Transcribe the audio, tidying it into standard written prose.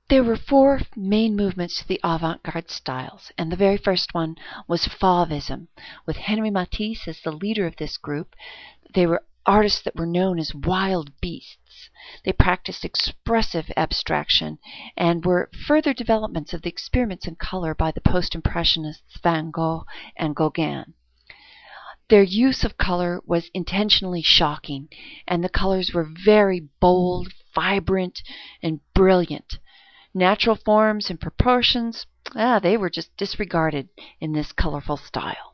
There were four main movements to the avant-garde styles, and the very first one was Fauvism, with Henri Matisse as the leader of this group. They were artists that were known as wild beasts. They practiced expressive abstraction and were further developments of the experiments in color by the post-impressionists Van Gogh and Gauguin. Their use of color was intentionally shocking, and the colors were very bold, vibrant, and brilliant. Natural forms and proportions, they were just disregarded in this colorful style.